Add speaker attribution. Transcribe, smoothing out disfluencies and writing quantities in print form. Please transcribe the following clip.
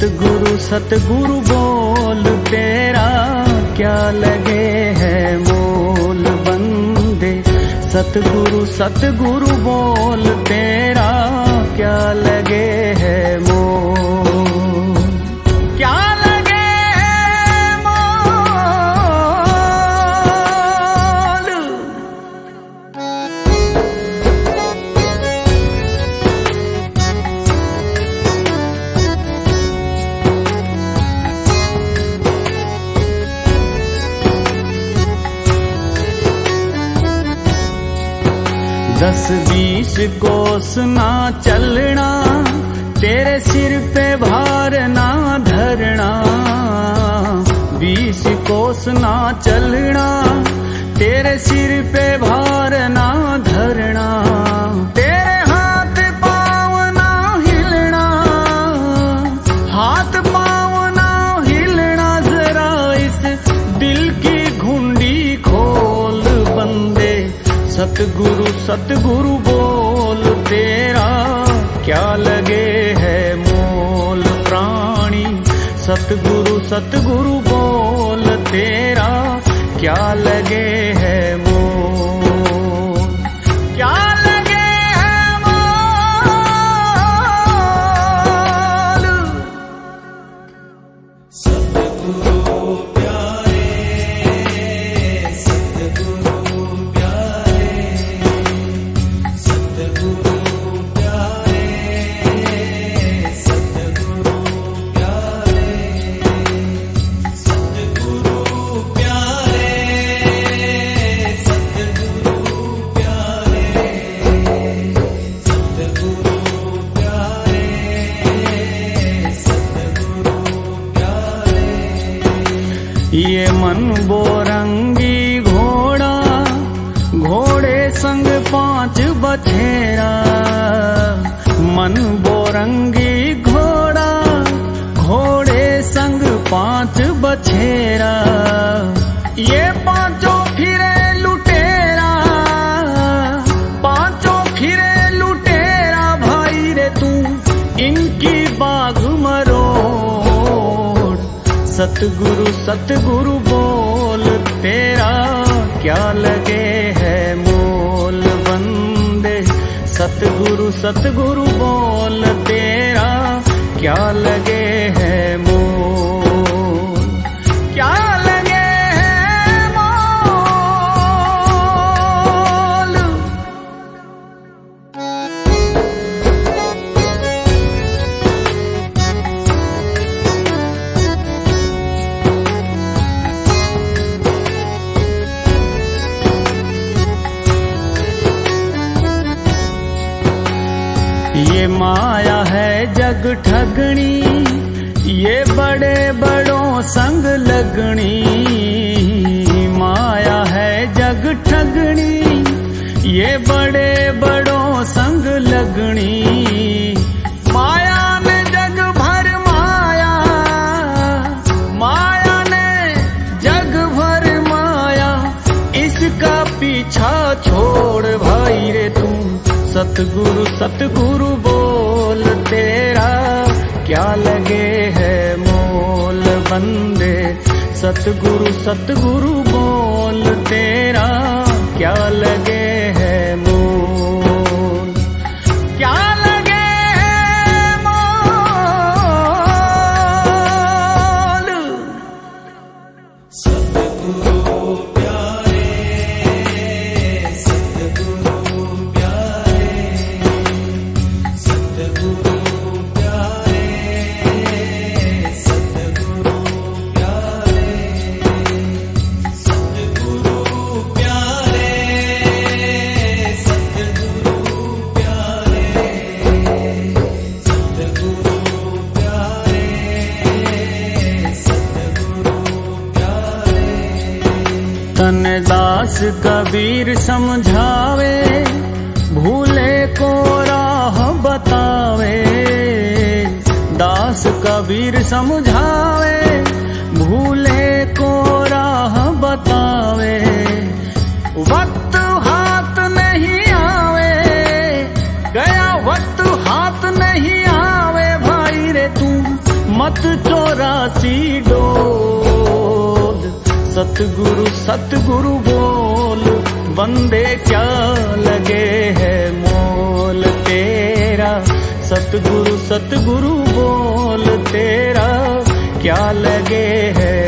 Speaker 1: सतगुरु सतगुरु बोल तेरा क्या लगे है मोल बंदे। सतगुरु सतगुरु बोल तेरा क्या लगे है मोल, क्या लगे है मोल। दस बीस कोस ना चलना, तेरे सिर पे भार ना धरना। 20 कोस ना चलना, तेरे सिर पे भार ना धरना। तेरे हाथ पाँव ना हिलना, हाथ पाँव ना हिलना। जरा इस दिल की घुंडी खोल बंदे। सतगुरु सतगुरु बोल तेरा क्या लगे है मोल प्राणी। सतगुरु सतगुरु बोल तेरा क्या लगे है मोल, क्या लगे है मोल। सतगुरु प्यारे, सतगुरु प्यारे, सतगुरु ये मन बोरंगी घोड़ा, घोड़े संग 5 बछेरा। मन बोरंगी घोड़ा, घोड़े संग 5 बछेरा। ये पांचों फिरे लुटेरा, पांचों फिरे लुटेरा। भाई रे तू इनकी बाघ मरो। सतगुरु सतगुरु बोल तेरा क्या लगे है मोल बंदे। सतगुरु सतगुरु बोल तेरा क्या लगे है मोल, क्या लगे है मोल। ये माया है जग ठगनी, ये बड़े बड़ों संग लगनी। माया है जग ठगनी, ये बड़े बड़ों संग लगनी। माया ने जग भर माया, माया ने जग भर माया। इसका पीछा छोड़ भाई रे तू। सतगुरु सतगुरु बोल तेरा क्या लगे है मोल बंदे। सतगुरु सतगुरु बोल तेरा क्या लगे है मोल, क्या लगे है मोल। सतगुरु प्यारे, सतगुरु दास कबीर समझावे, भूले को राह बतावे। दास कबीर समझावे, भूले को राह बतावे। वक्त हाथ नहीं आवे, गया वक्त हाथ नहीं आवे। भाई रे तू मत सी डोल। सतगुरु सतगुरु बोल, बंदे क्या लगे है मोल तेरा। सतगुरु सतगुरु बोल, तेरा क्या लगे है